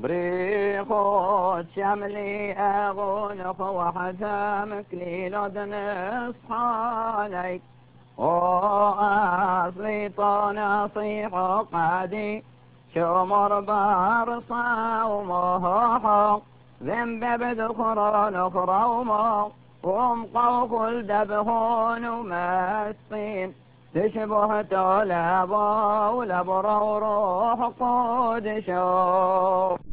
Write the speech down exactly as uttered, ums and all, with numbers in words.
بريخوت شملي أغونخ وحزامك ليلود نصحالي وأصلي طنصيح قادي شمر برصا ومهوحو ذنب بدخرون خرومو ومقوف الدبهون ومسطين تشبه تولابو ولبرو روح قدشو